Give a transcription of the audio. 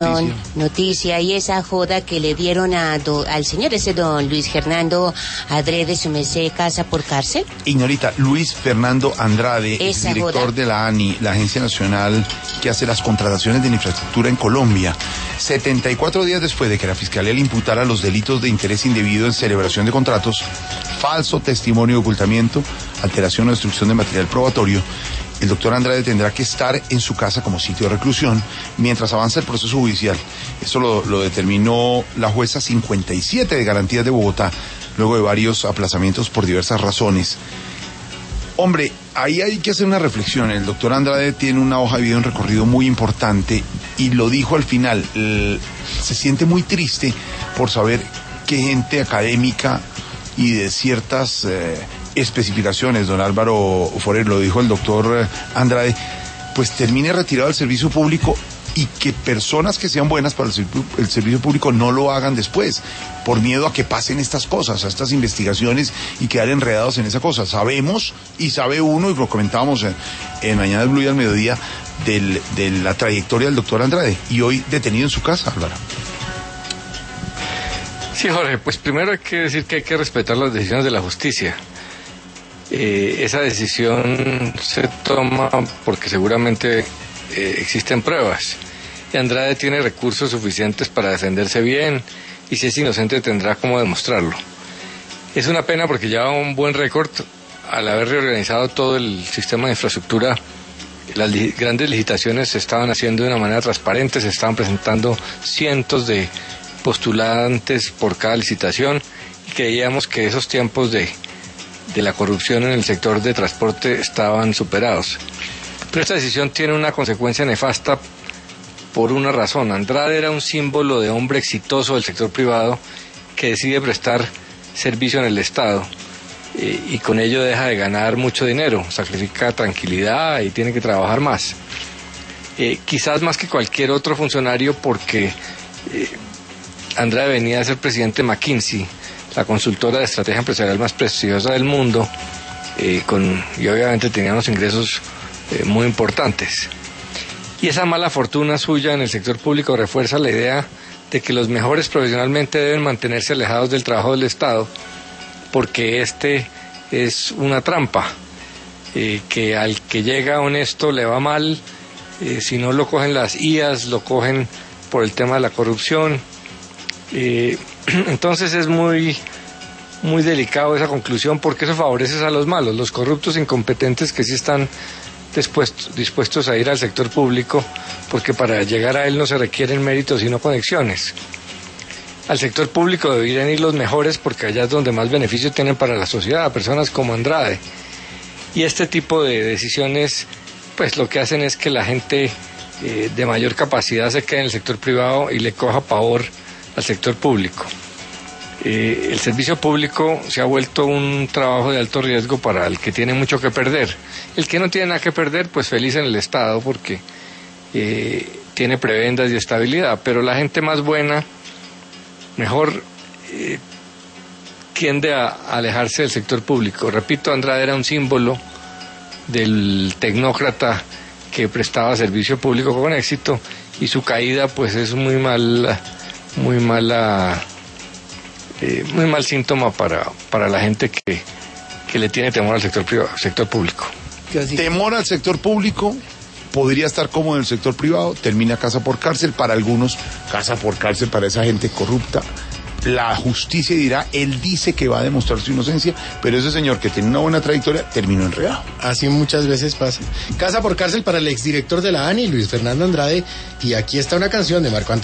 Noticia y esa joda que le dieron al señor ese don Luis Fernando Adrede, su merced, casa por cárcel. Ignorita, Luis Fernando Andrade, Esa director joda de la ANI, la Agencia Nacional que hace las contrataciones de la infraestructura en Colombia, 74 días después de que la Fiscalía le imputara los delitos de interés indebido en celebración de contratos, falso testimonio de ocultamiento, alteración o destrucción de material probatorio, el doctor Andrade tendrá que estar en su casa como sitio de reclusión mientras avanza el proceso judicial. Eso lo determinó la jueza 57 de Garantías de Bogotá, luego de varios aplazamientos por diversas razones. Hombre, ahí hay que hacer una reflexión. El doctor Andrade tiene una hoja de vida, un recorrido muy importante, y lo dijo al final, se siente muy triste por saber que gente académica y de ciertas especificaciones, don Álvaro Forero, lo dijo el doctor Andrade, pues termine retirado del servicio público, y que personas que sean buenas para el servicio público no lo hagan después, por miedo a que pasen estas cosas, a estas investigaciones, y quedar enredados en esa cosa. Sabemos, y sabe uno, y lo comentábamos en Mañana Blue y al mediodía, de la trayectoria del doctor Andrade, y hoy detenido en su casa, Álvaro. Sí, Jorge, pues primero hay que decir que hay que respetar las decisiones de la justicia. Esa decisión se toma porque seguramente existen pruebas, y Andrade tiene recursos suficientes para defenderse bien, y si es inocente tendrá cómo demostrarlo. Es una pena porque lleva un buen récord al haber reorganizado todo el sistema de infraestructura. Las grandes licitaciones se estaban haciendo de una manera transparente, se estaban presentando cientos de postulantes por cada licitación, y creíamos que esos tiempos de la corrupción en el sector de transporte estaban superados. Pero esta decisión tiene una consecuencia nefasta por una razón. Andrade era un símbolo de hombre exitoso del sector privado que decide prestar servicio en el Estado, y con ello deja de ganar mucho dinero, sacrifica tranquilidad y tiene que trabajar más. Quizás más que cualquier otro funcionario, porque Andrade venía a ser presidente de McKinsey, la consultora de estrategia empresarial más prestigiosa del mundo, y obviamente tenía unos ingresos muy importantes. Y esa mala fortuna suya en el sector público refuerza la idea de que los mejores profesionalmente deben mantenerse alejados del trabajo del Estado, porque este es una trampa, que al que llega honesto le va mal, si no lo cogen las IAS, lo cogen por el tema de la corrupción. Entonces es muy delicado esa conclusión, porque eso favorece a los malos, los corruptos incompetentes que sí están dispuestos a ir al sector público, porque para llegar a él no se requieren méritos sino conexiones. Al sector público deberían ir los mejores, porque allá es donde más beneficio tienen para la sociedad, personas como Andrade. Y este tipo de decisiones pues lo que hacen es que la gente de mayor capacidad se quede en el sector privado y le coja pavor al sector público. El servicio público se ha vuelto un trabajo de alto riesgo para el que tiene mucho que perder. El que no tiene nada que perder, pues feliz en el Estado, porque tiene prebendas y estabilidad, pero la gente más buena, mejor, tiende a alejarse del sector público. Repito, Andrade era un símbolo del tecnócrata que prestaba servicio público con éxito, y su caída pues es muy mal síntoma para la gente que le tiene temor al sector público. Temor al sector público, podría estar cómodo en el sector privado, termina casa por cárcel, para algunos casa por cárcel para esa gente corrupta. La justicia dirá, él dice que va a demostrar su inocencia, pero ese señor que tiene una buena trayectoria terminó enredado. Así muchas veces pasa. Casa por cárcel para el exdirector de la ANI, Luis Fernando Andrade, y aquí está una canción de Marco Antonio